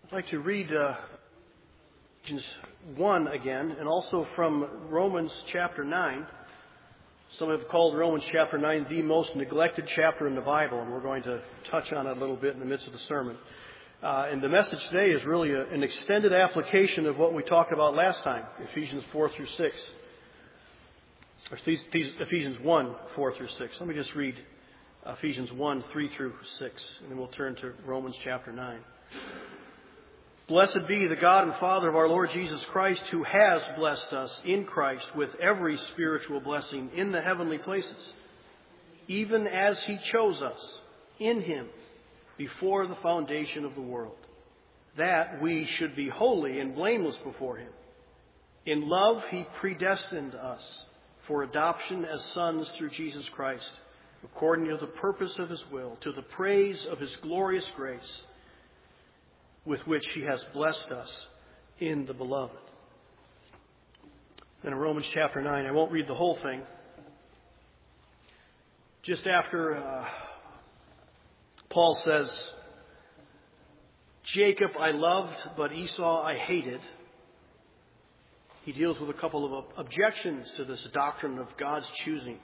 I'd like to read Ephesians 1 again, and also from Romans chapter 9. Some have called Romans chapter 9 the most neglected chapter in the Bible, and we're going to touch on it a little bit in the midst of the sermon. And the message today is really an extended application of what we talked about last time, Ephesians 4 through 6. Or Ephesians 1, 4 through 6. Let me just read Ephesians 1, 3 through 6, and then we'll turn to Romans chapter 9. Blessed be the God and Father of our Lord Jesus Christ, who has blessed us in Christ with every spiritual blessing in the heavenly places, even as He chose us in Him before the foundation of the world, that we should be holy and blameless before Him. In love He predestined us for adoption as sons through Jesus Christ, according to the purpose of His will, to the praise of His glorious grace, with which He has blessed us in the Beloved. Then in Romans chapter 9, I won't read the whole thing. Just after Paul says, Jacob I loved, but Esau I hated, he deals with a couple of objections to this doctrine of God's choosing.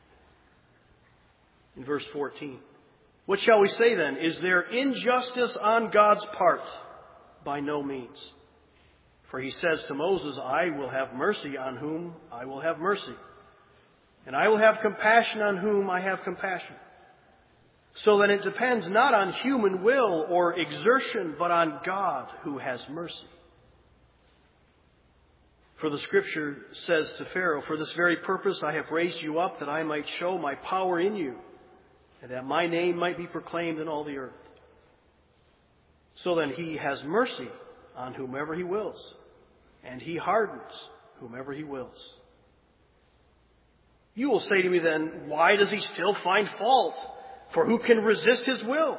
In verse 14. What shall we say then? Is there injustice on God's part? By no means. For He says to Moses, I will have mercy on whom I will have mercy, and I will have compassion on whom I have compassion. So that it depends not on human will or exertion, but on God who has mercy. For the Scripture says to Pharaoh, for this very purpose I have raised you up, that I might show my power in you, and that my name might be proclaimed in all the earth. So then He has mercy on whomever He wills, and He hardens whomever He wills. You will say to me then, why does He still find fault? For who can resist His will?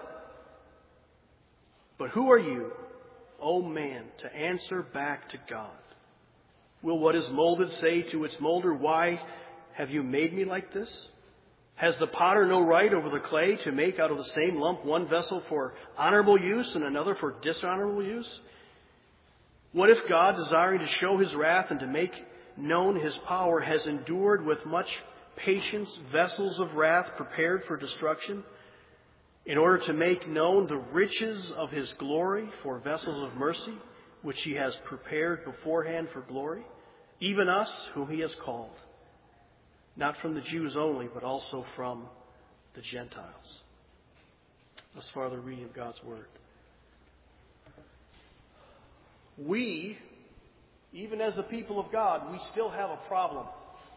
But who are you, O man, to answer back to God? Will what is molded say to its molder, why have you made me like this? Has the potter no right over the clay to make out of the same lump one vessel for honorable use and another for dishonorable use? What if God, desiring to show His wrath and to make known His power, has endured with much patience vessels of wrath prepared for destruction, in order to make known the riches of His glory for vessels of mercy, which He has prepared beforehand for glory, even us whom He has called, not from the Jews only, but also from the Gentiles. Thus far the reading of God's Word. We, even as the people of God, we still have a problem.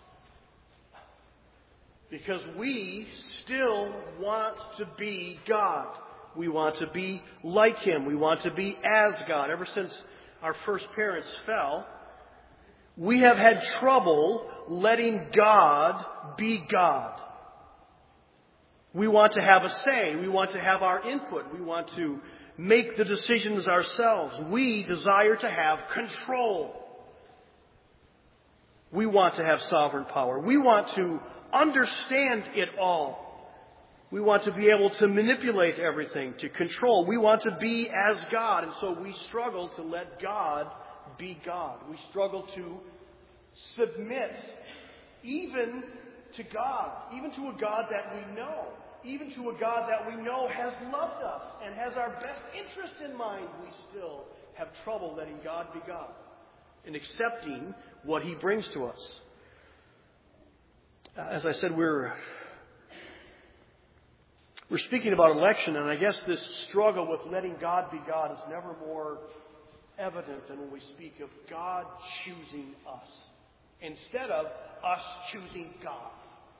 Because we still want to be God. We want to be like Him. We want to be as God. Ever since our first parents fell, we have had trouble letting God be God. We want to have a say. We want to have our input. We want to make the decisions ourselves. We desire to have control. We want to have sovereign power. We want to understand it all. We want to be able to manipulate everything, to control. We want to be as God. And so we struggle to let God be God. We struggle to submit even to God, even to a God that we know, even to a God that we know has loved us and has our best interest in mind. We still have trouble letting God be God and accepting what He brings to us. As I said, we're speaking about election, and I guess this struggle with letting God be God is never more evident than when we speak of God choosing us instead of us choosing God.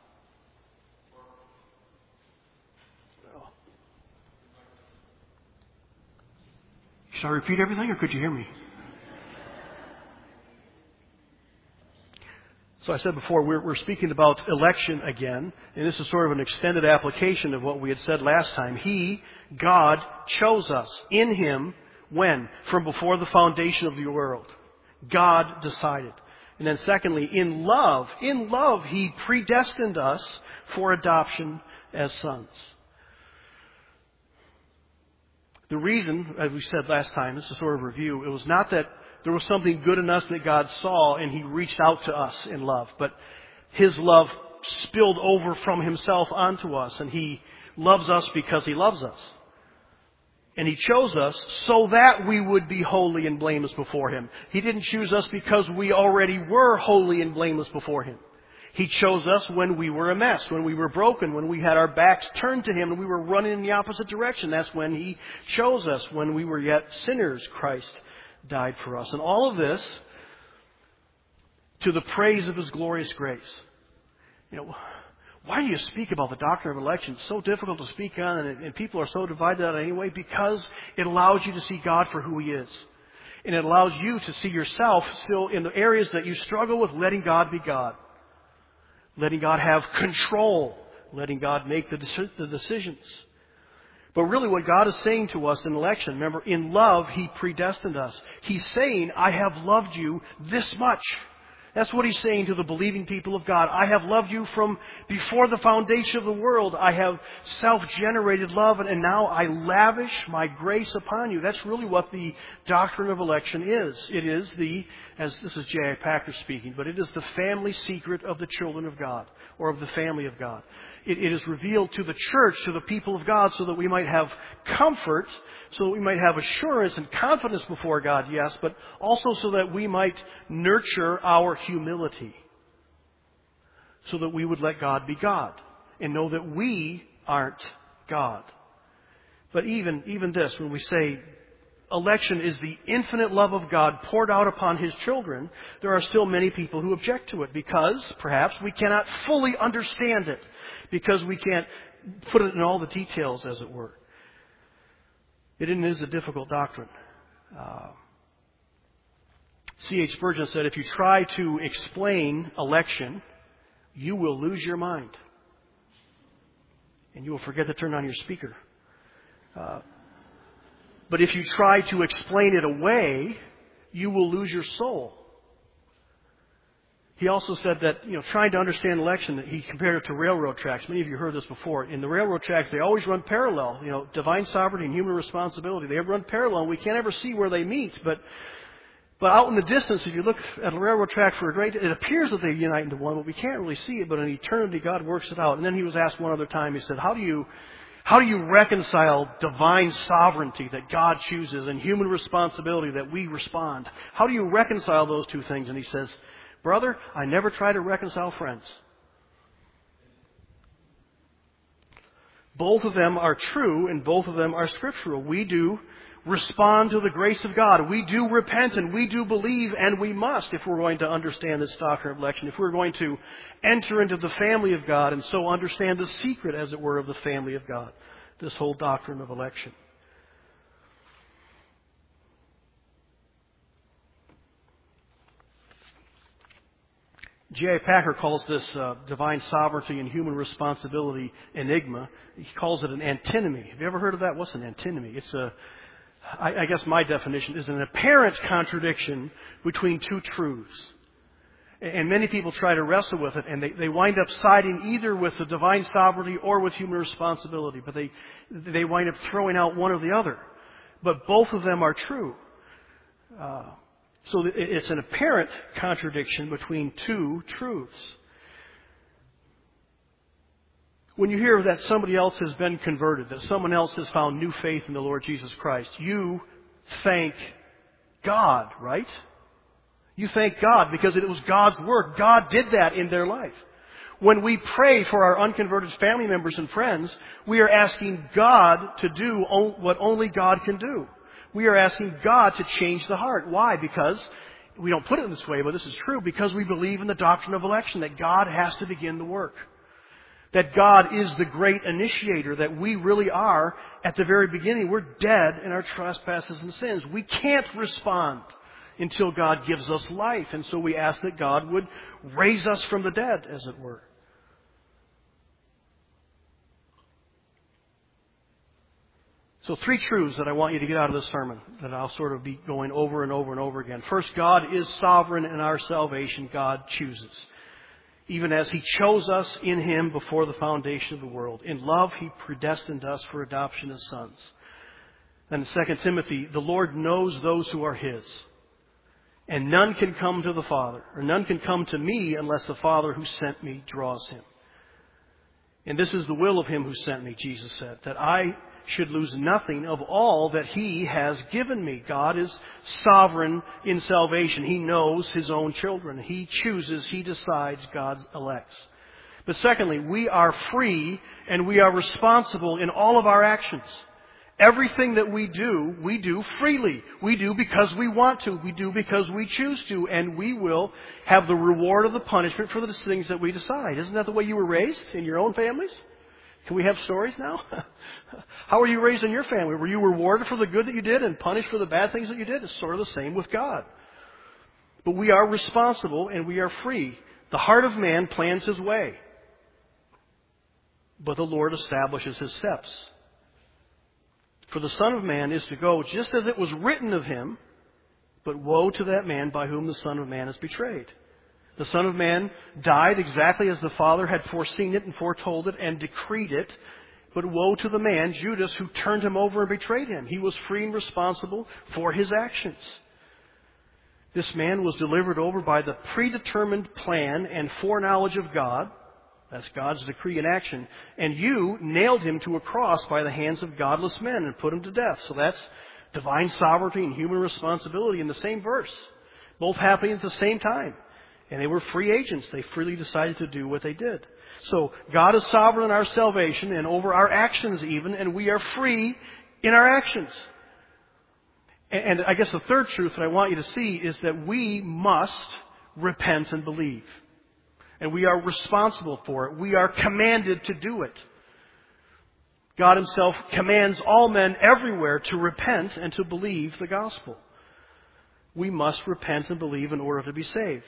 Shall I repeat everything, or could you hear me? So I said before, we're speaking about election again, and this is sort of an extended application of what we had said last time. He, God, chose us in Him when? From before the foundation of the world. God decided. And then secondly, in love, He predestined us for adoption as sons. The reason, as we said last time, this is sort of a review, it was not that there was something good in us that God saw and He reached out to us in love, but His love spilled over from Himself onto us, and He loves us because He loves us. And He chose us so that we would be holy and blameless before Him. He didn't choose us because we already were holy and blameless before Him. He chose us when we were a mess, when we were broken, when we had our backs turned to Him and we were running in the opposite direction. That's when He chose us. When we were yet sinners, Christ died for us. And all of this to the praise of His glorious grace. Why do you speak about the doctrine of election? It's so difficult to speak on, and people are so divided on it anyway, because it allows you to see God for who He is. And it allows you to see yourself still in the areas that you struggle with, letting God be God. Letting God have control. Letting God make the decisions. But really what God is saying to us in election, remember, in love He predestined us. He's saying, I have loved you this much. That's what He's saying to the believing people of God. I have loved you from before the foundation of the world. I have self-generated love, and now I lavish my grace upon you. That's really what the doctrine of election is. It is as this is J.I. Packer speaking, but it is the family secret of the children of God, or of the family of God. It is revealed to the church, to the people of God, so that we might have comfort, so that we might have assurance and confidence before God, yes, but also so that we might nurture our humility, so that we would let God be God and know that we aren't God. But even this, when we say election is the infinite love of God poured out upon His children, there are still many people who object to it because perhaps we cannot fully understand it, because we can't put it in all the details, as it were. It is a difficult doctrine. C.H. Spurgeon said, if you try to explain election, you will lose your mind. And you will forget to turn on your speaker. But if you try to explain it away, you will lose your soul. He also said that, trying to understand election, he compared it to railroad tracks. Many of you heard this before. In the railroad tracks, they always run parallel. Divine sovereignty and human responsibility. They run parallel, and we can't ever see where they meet. But out in the distance, if you look at a railroad track for a great, it appears that they unite into one, but we can't really see it. But in eternity, God works it out. And then he was asked one other time, he said, how do you reconcile divine sovereignty that God chooses and human responsibility that we respond? How do you reconcile those two things? And he says, brother, I never try to reconcile friends. Both of them are true and both of them are scriptural. We do respond to the grace of God. We do repent and we do believe, and we must if we're going to understand this doctrine of election, if we're going to enter into the family of God and so understand the secret, as it were, of the family of God, this whole doctrine of election. J.I. Packer calls this divine sovereignty and human responsibility enigma. He calls it an antinomy. Have you ever heard of that? What's an antinomy? It's I guess my definition is an apparent contradiction between two truths. And many people try to wrestle with it, and they wind up siding either with the divine sovereignty or with human responsibility. But they wind up throwing out one or the other. But both of them are true. So it's an apparent contradiction between two truths. When you hear that somebody else has been converted, that someone else has found new faith in the Lord Jesus Christ, you thank God, right? You thank God because it was God's work. God did that in their life. When we pray for our unconverted family members and friends, we are asking God to do what only God can do. We are asking God to change the heart. Why? Because, we don't put it in this way, but this is true, because we believe in the doctrine of election, that God has to begin the work. That God is the great initiator, that we really are, at the very beginning, we're dead in our trespasses and sins. We can't respond until God gives us life. And so we ask that God would raise us from the dead, as it were. So 3 truths that I want you to get out of this sermon that I'll sort of be going over and over and over again. First, God is sovereign in our salvation. God chooses. Even as He chose us in Him before the foundation of the world. In love, He predestined us for adoption as sons. And in 2 Timothy, the Lord knows those who are His. And none can come to the Father, or none can come to me unless the Father who sent me draws him. And this is the will of Him who sent me, Jesus said, that I should lose nothing of all that He has given me. God is sovereign in salvation. He knows His own children. He chooses, He decides, God elects. But secondly, we are free and we are responsible in all of our actions. Everything that we do freely. We do because we want to. We do because we choose to. And we will have the reward of the punishment for the things that we decide. Isn't that the way you were raised in your own families? Can we have stories now? How were you raised in your family? Were you rewarded for the good that you did and punished for the bad things that you did? It's sort of the same with God. But we are responsible and we are free. The heart of man plans his way, but the Lord establishes his steps. For the Son of Man is to go just as it was written of Him, but woe to that man by whom the Son of Man is betrayed. The Son of Man died exactly as the Father had foreseen it and foretold it and decreed it, but woe to the man, Judas, who turned Him over and betrayed Him. He was free and responsible for his actions. This man was delivered over by the predetermined plan and foreknowledge of God. That's God's decree in action. And you nailed Him to a cross by the hands of godless men and put Him to death. So that's divine sovereignty and human responsibility in the same verse. Both happening at the same time. And they were free agents. They freely decided to do what they did. So God is sovereign in our salvation and over our actions even, and we are free in our actions. And I guess the third truth that I want you to see is that we must repent and believe. And we are responsible for it. We are commanded to do it. God Himself commands all men everywhere to repent and to believe the gospel. We must repent and believe in order to be saved.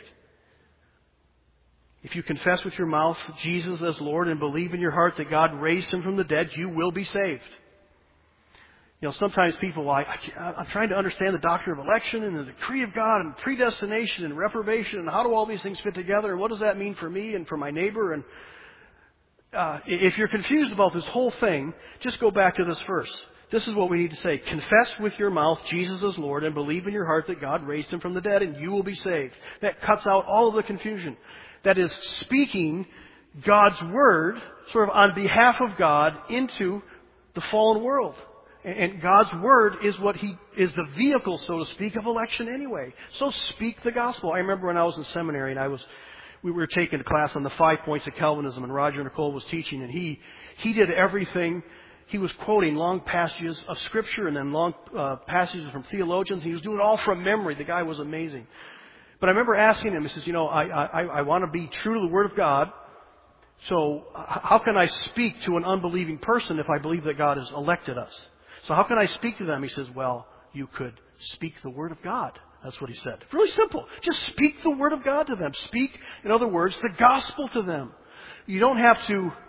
If you confess with your mouth Jesus as Lord and believe in your heart that God raised Him from the dead, you will be saved. You know, sometimes people, I'm trying to understand the doctrine of election and the decree of God and predestination and reprobation and how do all these things fit together and what does that mean for me and for my neighbor? And if you're confused about this whole thing, just go back to this verse. This is what we need to say. Confess with your mouth Jesus is Lord and believe in your heart that God raised Him from the dead and you will be saved. That cuts out all of the confusion. That is speaking God's word sort of on behalf of God into the fallen world. And God's Word is what He is the vehicle, so to speak, of election anyway. So speak the gospel. I remember when I was in seminary and we were taking a class on the 5 points of Calvinism and Roger Nicole was teaching and he did everything. He was quoting long passages of Scripture and then long passages from theologians. He was doing it all from memory. The guy was amazing. But I remember asking him, he says, I want to be true to the Word of God. So how can I speak to an unbelieving person if I believe that God has elected us? So how can I speak to them? He says, well, you could speak the Word of God. That's what he said. Really simple. Just speak the Word of God to them. Speak, in other words, the gospel to them. You don't have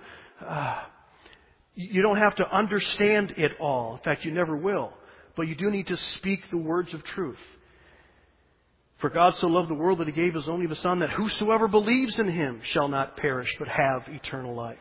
to understand it all. In fact, you never will. But you do need to speak the words of truth. For God so loved the world that He gave His only Son, that whosoever believes in Him shall not perish, but have eternal life.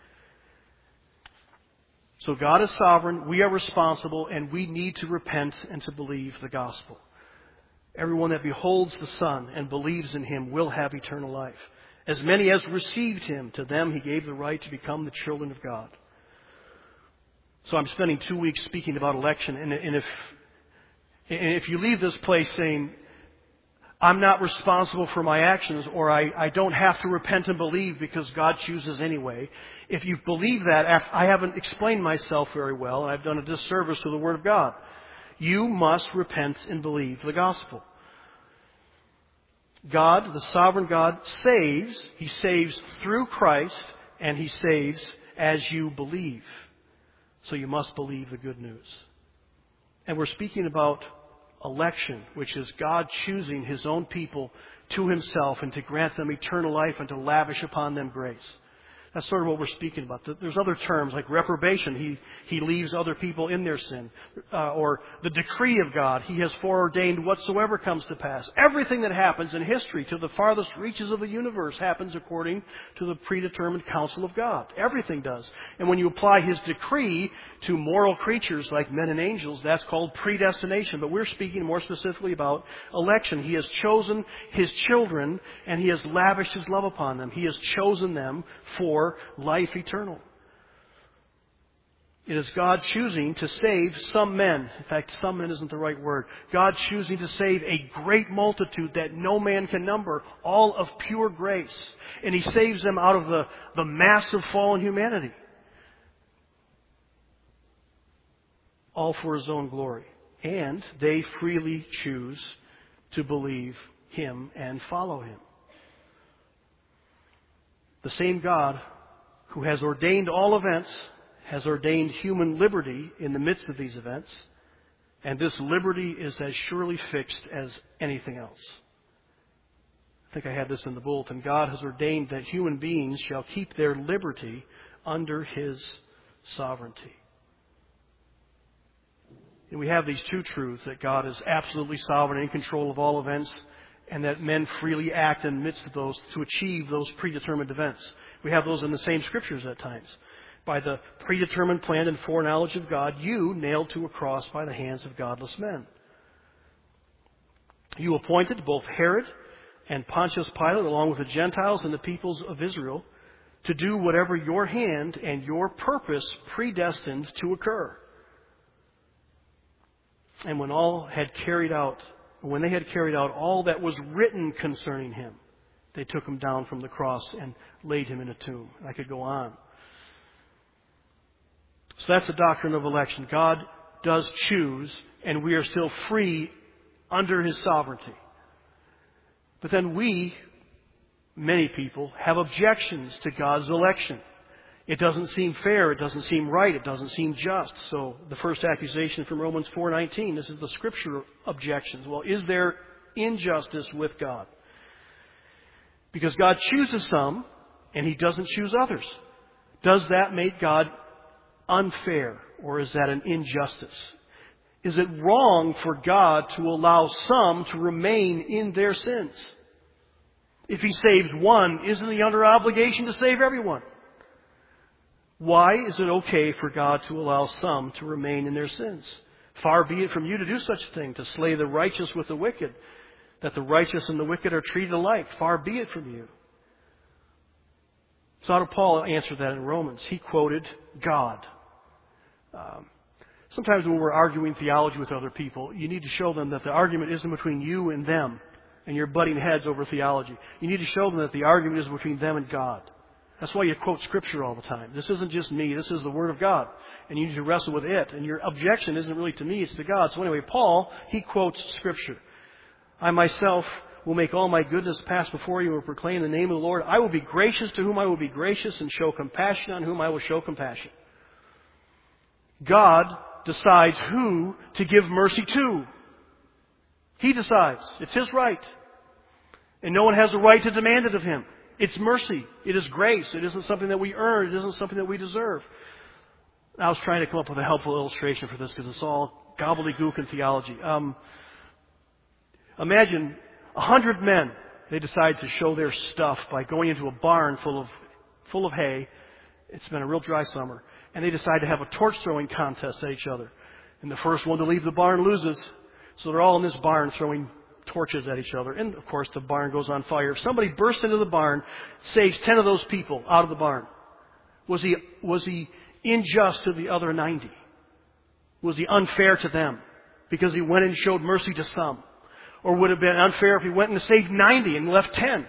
So God is sovereign, we are responsible, and we need to repent and to believe the gospel. Everyone that beholds the Son and believes in Him will have eternal life. As many as received Him, to them He gave the right to become the children of God. So I'm spending 2 weeks speaking about election, and if you leave this place saying, I'm not responsible for my actions, or I don't have to repent and believe because God chooses anyway. If you believe that, I haven't explained myself very well, and I've done a disservice to the Word of God. You must repent and believe the gospel. God, the sovereign God, saves. He saves through Christ, and He saves as you believe. So you must believe the good news. And we're speaking about election, which is God choosing His own people to Himself and to grant them eternal life and to lavish upon them grace. That's sort of what we're speaking about. There's other terms like reprobation. He leaves other people in their sin. Or the decree of God. He has foreordained whatsoever comes to pass. Everything that happens in history to the farthest reaches of the universe happens according to the predetermined counsel of God. Everything does. And when you apply His decree to moral creatures like men and angels, that's called predestination. But we're speaking more specifically about election. He has chosen His children and He has lavished His love upon them. He has chosen them for life eternal. It is God choosing to save some men. In fact, some men isn't the right word. God choosing to save a great multitude that no man can number, all of pure grace. And He saves them out of the mass of fallen humanity. All for His own glory. And they freely choose to believe Him and follow Him. The same God who has ordained all events has ordained human liberty in the midst of these events, and this liberty is as surely fixed as anything else. I think I had this in the bulletin. God has ordained that human beings shall keep their liberty under His sovereignty. And we have these two truths, that God is absolutely sovereign and in control of all events, and that men freely act in the midst of those to achieve those predetermined events. We have those in the same scriptures at times. By the predetermined plan and foreknowledge of God, you nailed to a cross by the hands of godless men. You appointed both Herod and Pontius Pilate, along with the Gentiles and the peoples of Israel, to do whatever your hand and your purpose predestined to occur. And when they had carried out all that was written concerning Him, they took Him down from the cross and laid Him in a tomb. I could go on. So that's the doctrine of election. God does choose, and we are still free under His sovereignty. But then many people, have objections to God's election. It doesn't seem fair. It doesn't seem right. It doesn't seem just. So the first accusation from Romans 4:19, this is the scripture objections. Well, is there injustice with God? Because God chooses some and He doesn't choose others. Does that make God unfair, or is that an injustice? Is it wrong for God to allow some to remain in their sins? If He saves one, isn't He under obligation to save everyone? Why is it okay for God to allow some to remain in their sins? Far be it from you to do such a thing, to slay the righteous with the wicked, that the righteous and the wicked are treated alike. Far be it from you. So how did Paul answer that in Romans? He quoted God. Sometimes when we're arguing theology with other people, you need to show them that the argument isn't between you and them, and you're butting heads over theology. You need to show them that the argument is between them and God. That's why you quote Scripture all the time. This isn't just me. This is the Word of God. And you need to wrestle with it. And your objection isn't really to me, it's to God. So anyway, Paul, he quotes Scripture. I myself will make all my goodness pass before you and proclaim the name of the Lord. I will be gracious to whom I will be gracious, and show compassion on whom I will show compassion. God decides who to give mercy to. He decides. It's His right. And no one has a right to demand it of Him. It's mercy. It is grace. It isn't something that we earn. It isn't something that we deserve. I was trying to come up with a helpful illustration for this because it's all gobbledygook in theology. Imagine 100 men. They decide to show their stuff by going into a barn full of hay. It's been a real dry summer. And they decide to have a torch throwing contest at each other. And the first one to leave the barn loses. So they're all in this barn throwing torches at each other. And, of course, the barn goes on fire. If somebody bursts into the barn, saves 10 of those people out of the barn, was he unjust to the other 90? Was he unfair to them because he went and showed mercy to some? Or would it have been unfair if he went and saved 90 and left 10?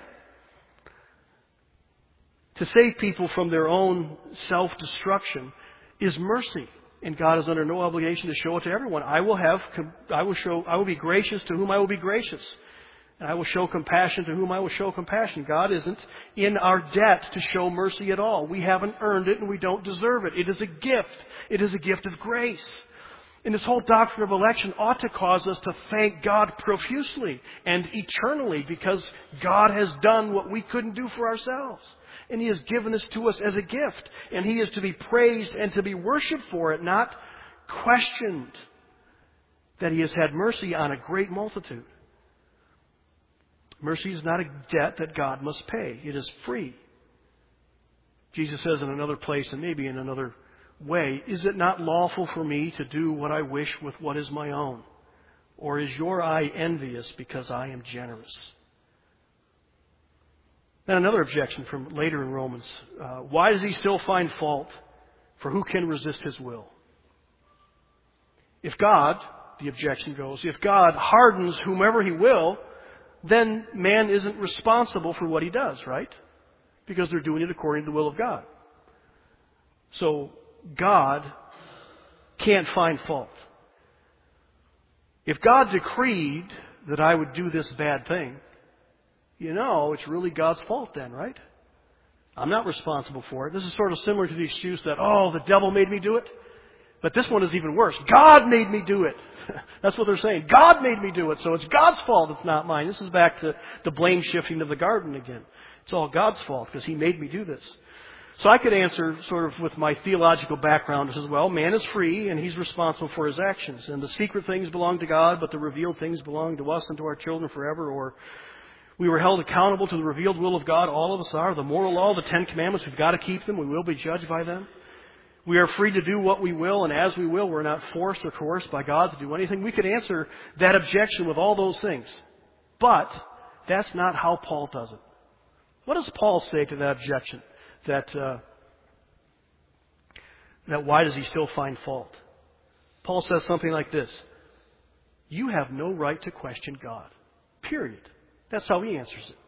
To save people from their own self-destruction is mercy. And God is under no obligation to show it to everyone. I will be gracious to whom I will be gracious. And I will show compassion to whom I will show compassion. God isn't in our debt to show mercy at all. We haven't earned it and we don't deserve it. It is a gift. It is a gift of grace. And this whole doctrine of election ought to cause us to thank God profusely and eternally because God has done what we couldn't do for ourselves. And He has given this to us as a gift. And He is to be praised and to be worshipped for it, not questioned that He has had mercy on a great multitude. Mercy is not a debt that God must pay. It is free. Jesus says in another place, and maybe in another way, is it not lawful for me to do what I wish with what is my own? Or is your eye envious because I am generous? Then another objection from later in Romans. Why does He still find fault? For who can resist His will? If God, the objection goes, if God hardens whomever He will, then man isn't responsible for what he does, right? Because they're doing it according to the will of God. So God can't find fault. If God decreed that I would do this bad thing, it's really God's fault then, right? I'm not responsible for it. This is sort of similar to the excuse that, the devil made me do it. But this one is even worse. God made me do it. That's what they're saying. God made me do it, so it's God's fault, it's not mine. This is back to the blame shifting of the garden again. It's all God's fault because He made me do this. So I could answer sort of with my theological background as well. Man is free and he's responsible for his actions. And the secret things belong to God, but the revealed things belong to us and to our children forever. Or we were held accountable to the revealed will of God. All of us are. The moral law, the 10 Commandments, we've got to keep them. We will be judged by them. We are free to do what we will, and as we will, we're not forced or coerced by God to do anything. We could answer that objection with all those things. But that's not how Paul does it. What does Paul say to that objection? That why does he still find fault? Paul says something like this. You have no right to question God. Period. That's how he answers it.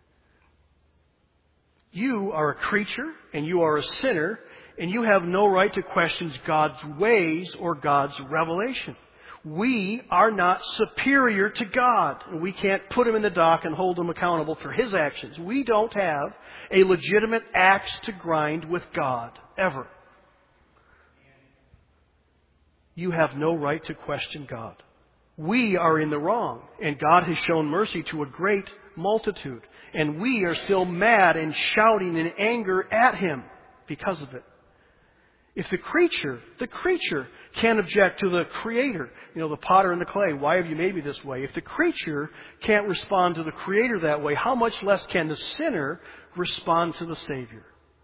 You are a creature, and you are a sinner, and you have no right to question God's ways or God's revelation. We are not superior to God. We can't put Him in the dock and hold Him accountable for His actions. We don't have a legitimate axe to grind with God, ever. You have no right to question God. We are in the wrong, and God has shown mercy to a great multitude. And we are still mad and shouting in anger at Him because of it. If the creature can't object to the Creator, the potter and the clay, why have you made me this way? If the creature can't respond to the Creator that way, how much less can the sinner respond to the Savior?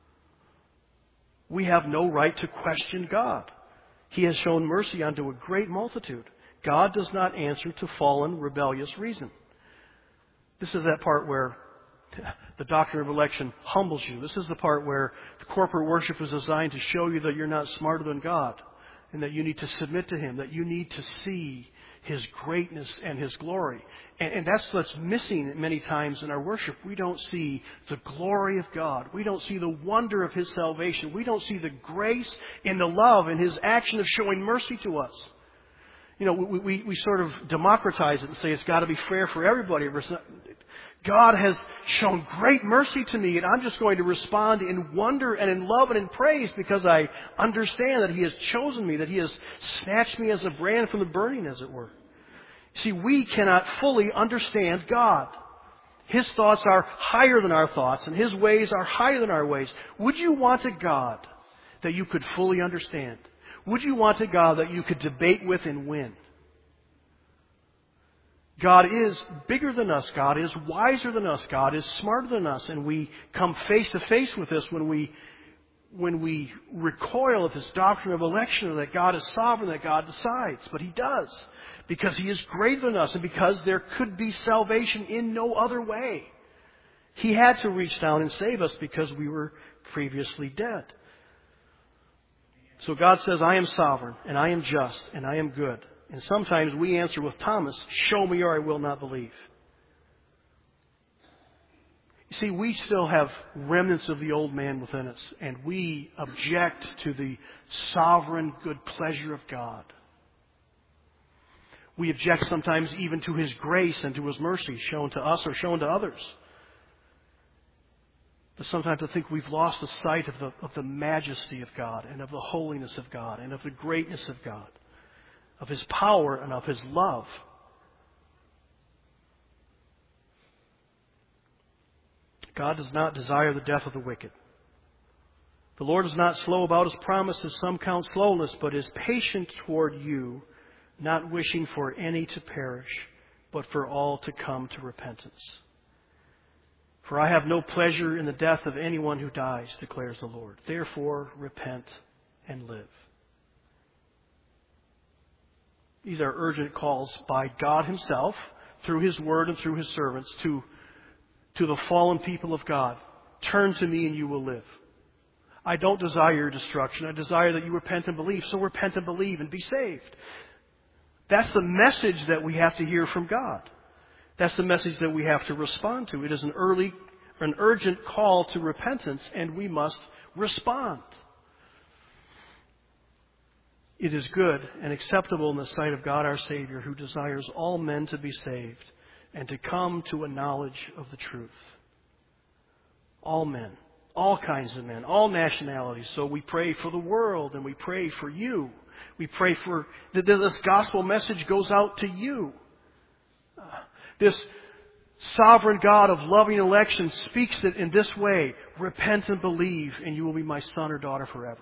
We have no right to question God. He has shown mercy unto a great multitude. God does not answer to fallen, rebellious reason. This is that part where the doctrine of election humbles you. This is the part where the corporate worship is designed to show you that you're not smarter than God and that you need to submit to Him, that you need to see His greatness and His glory. And that's what's missing many times in our worship. We don't see the glory of God. We don't see the wonder of His salvation. We don't see the grace and the love and His action of showing mercy to us. We sort of democratize it and say it's got to be fair for everybody. God has shown great mercy to me, and I'm just going to respond in wonder and in love and in praise because I understand that He has chosen me, that He has snatched me as a brand from the burning, as it were. See, we cannot fully understand God. His thoughts are higher than our thoughts, and His ways are higher than our ways. Would you want a God that you could fully understand? Would you want a God that you could debate with and win? God is bigger than us. God is wiser than us. God is smarter than us. And we come face to face with this when we recoil at this doctrine of election, that God is sovereign, that God decides. But He does, because He is greater than us and because there could be salvation in no other way. He had to reach down and save us because we were previously dead. So God says, I am sovereign, and I am just, and I am good. And sometimes we answer with Thomas, show me or I will not believe. You see, we still have remnants of the old man within us, and we object to the sovereign good pleasure of God. We object sometimes even to His grace and to His mercy shown to us or shown to others. But sometimes I think we've lost the sight of the majesty of God and of the holiness of God and of the greatness of God, of His power and of His love. God does not desire the death of the wicked. The Lord is not slow about His promise, as some count slowness, but is patient toward you, not wishing for any to perish, but for all to come to repentance. For I have no pleasure in the death of anyone who dies, declares the Lord. Therefore, repent and live. These are urgent calls by God Himself, through His Word and through His servants, to the fallen people of God. Turn to me and you will live. I don't desire your destruction. I desire that you repent and believe. So repent and believe and be saved. That's the message that we have to hear from God. That's the message that we have to respond to. It is an urgent call to repentance, and we must respond. It is good and acceptable in the sight of God our Savior, who desires all men to be saved and to come to a knowledge of the truth. All men, all kinds of men, all nationalities. So we pray for the world, and we pray for you. We pray for that this gospel message goes out to you. This sovereign God of loving election speaks it in this way: repent and believe, and you will be my son or daughter forever.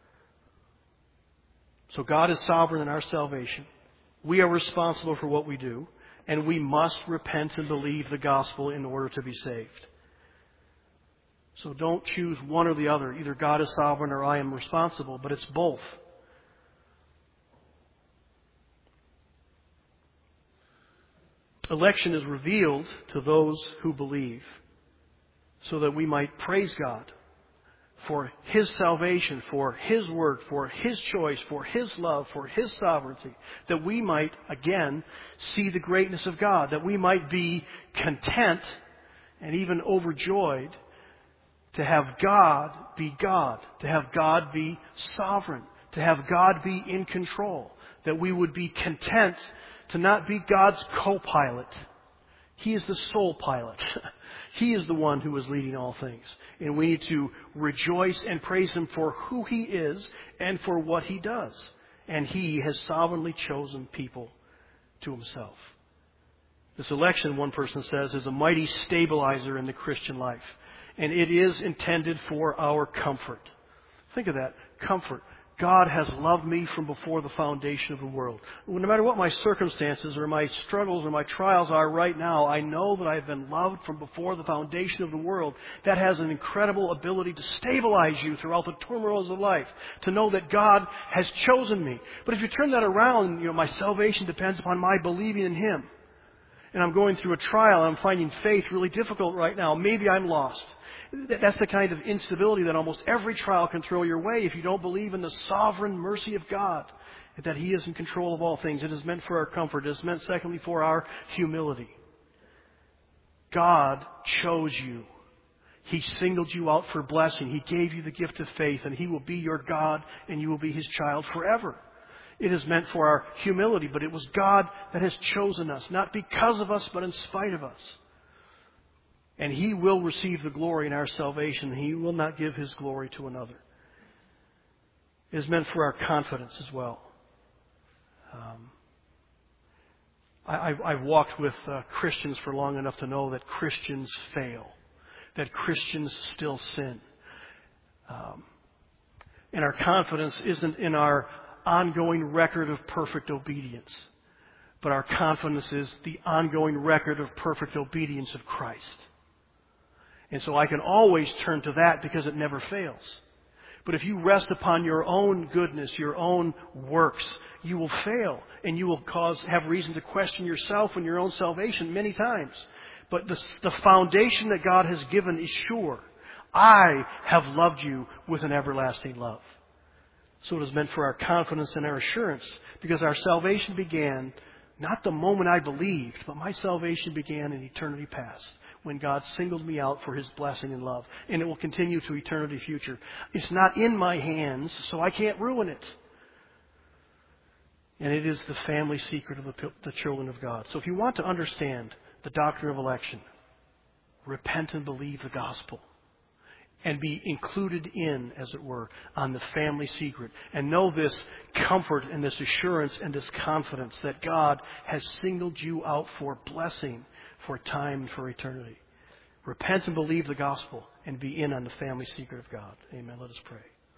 So God is sovereign in our salvation. We are responsible for what we do, and we must repent and believe the gospel in order to be saved. So don't choose one or the other. Either God is sovereign or I am responsible, but it's both. Election is revealed to those who believe, so that we might praise God for His salvation, for His work, for His choice, for His love, for His sovereignty, that we might, again, see the greatness of God, that we might be content and even overjoyed to have God be God, to have God be sovereign, to have God be in control, that we would be content to not be God's co-pilot. He is the sole pilot. He is the one who is leading all things. And we need to rejoice and praise Him for who He is and for what He does. And He has sovereignly chosen people to Himself. This election, one person says, is a mighty stabilizer in the Christian life. And it is intended for our comfort. Think of that. Comfort. God has loved me from before the foundation of the world. No matter what my circumstances or my struggles or my trials are right now, I know that I've been loved from before the foundation of the world. That has an incredible ability to stabilize you throughout the turmoils of life, to know that God has chosen me. But if you turn that around, my salvation depends upon my believing in Him. And I'm going through a trial and I'm finding faith really difficult right now. Maybe I'm lost. That's the kind of instability that almost every trial can throw your way if you don't believe in the sovereign mercy of God, and that He is in control of all things. It is meant for our comfort. It is meant, secondly, for our humility. God chose you. He singled you out for blessing. He gave you the gift of faith, and He will be your God, and you will be His child forever. It is meant for our humility, but it was God that has chosen us, not because of us, but in spite of us. And He will receive the glory in our salvation. He will not give His glory to another. It is meant for our confidence as well. I've walked with Christians for long enough to know that Christians fail, that Christians still sin. And our confidence isn't in our ongoing record of perfect obedience, but our confidence is the ongoing record of perfect obedience of Christ. And so I can always turn to that because it never fails. But if you rest upon your own goodness, your own works, you will fail. And you will have reason to question yourself and your own salvation many times. But the foundation that God has given is sure. I have loved you with an everlasting love. So it is meant for our confidence and our assurance, because our salvation began not the moment I believed, but my salvation began in eternity past, when God singled me out for His blessing and love. And it will continue to eternity future. It's not in my hands, so I can't ruin it. And it is the family secret of the children of God. So if you want to understand the doctrine of election, repent and believe the gospel, and be included in, as it were, on the family secret. And know this comfort and this assurance and this confidence that God has singled you out for blessing, for time, for eternity. repent and believe the gospel, and be in on the family secret of God. Amen. Let us pray.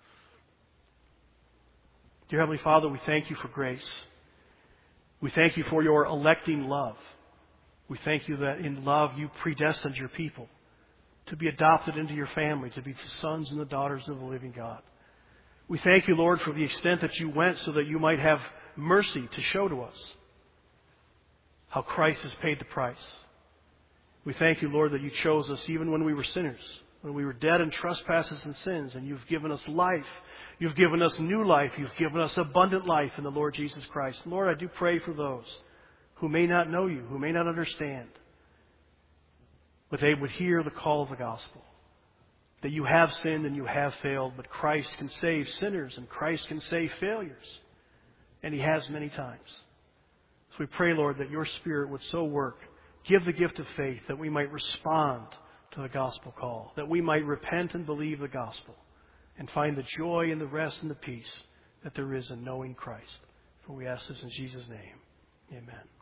Dear Heavenly Father, we thank you for grace. We thank you for your electing love. We thank you that in love you predestined your people to be adopted into your family, to be the sons and the daughters of the living God. We thank you, Lord, for the extent that you went so that you might have mercy to show to us how Christ has paid the price. We thank you, Lord, that you chose us even when we were sinners, when we were dead in trespasses and sins, and you've given us life. You've given us new life. You've given us abundant life in the Lord Jesus Christ. Lord, I do pray for those who may not know you, who may not understand, but they would hear the call of the gospel, that you have sinned and you have failed, but Christ can save sinners and Christ can save failures, and He has many times. So we pray, Lord, that your Spirit would so work, give the gift of faith, that we might respond to the gospel call, that we might repent and believe the gospel, and find the joy and the rest and the peace that there is in knowing Christ. For we ask this in Jesus' name. Amen.